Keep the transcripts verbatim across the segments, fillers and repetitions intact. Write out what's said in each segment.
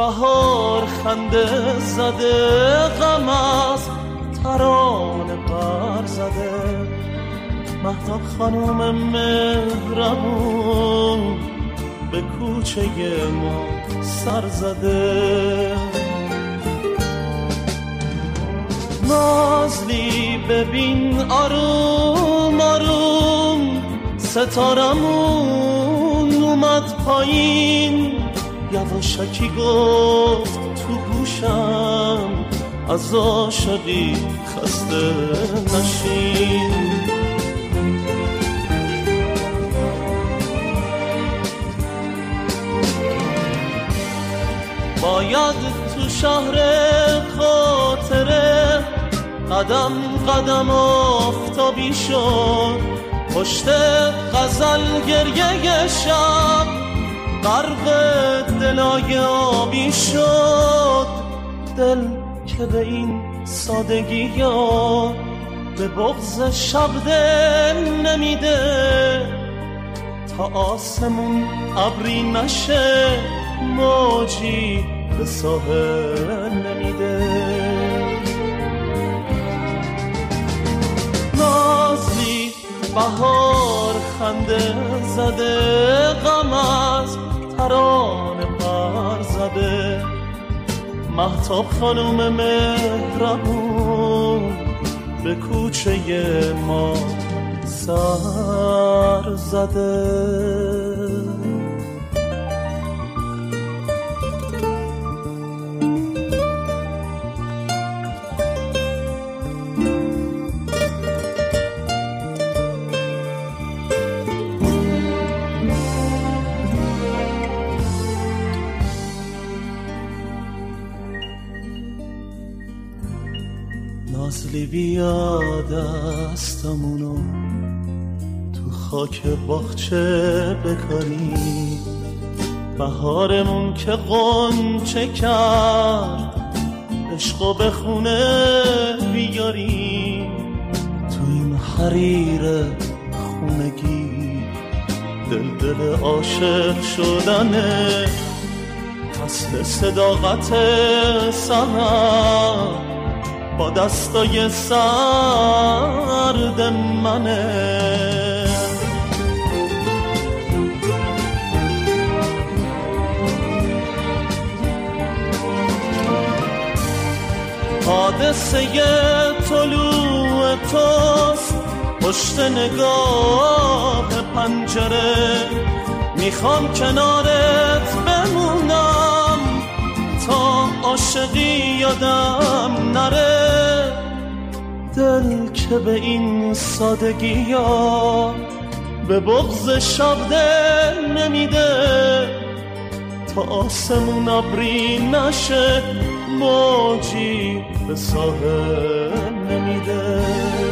بهار خنده زده، غم از ترانه بر زده. مهتاب خانوم مهربون به کوچه ما سر زده. نازلی ببین آروم آروم، ستارمون اومد پایین. یواشکی گفت تو گوشم، از عاشقی خسته نشین. باید تو شهر خاطره قدم قدم آفتابی شد. پشت غزل گریه شب غرق دلای آبی شد. دل که به این سادگی ها به بغض شب دل نمیده، تا آسمون ابری نشه موجی به ساحل نمیده. نازلی بهار خنده زده، غم از ترانه پر زده. مهتاب خانوم مهربون به کوچه ما سر زده. نازلی بیا دستمونو تو خاک باغچه بکاری. بهارمون که غنچه کرد، عشقو به خونه بیاری. تو این حریر خونگی دل دل عاشق شدنه. فصل صداقت سحر با دستای سرد منه. حادثه طلوع توست پشت نگاه پنجره. میخوام کنارت بمونم تا عاشقی یادم نره. دل که به این سادگی ها به بغض شب دل نمیده، تا آسمون ابری نشه موجی به ساحل نمیده.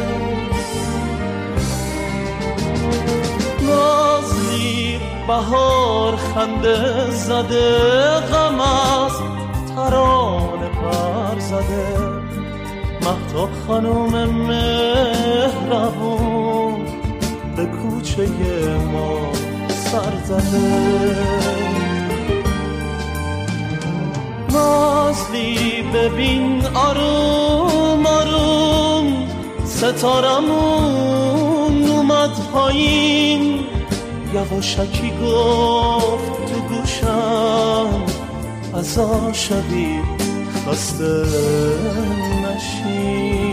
نازلی بهار خنده زده، غم از ترانه پر زده. مهتاب خانوم مهربون به کوچه ما سر زده. نازلی ببین آروم آروم، ستارمون اومد پایین. یواشکی گفت تو گوشم، از عاشقی خسته نشین.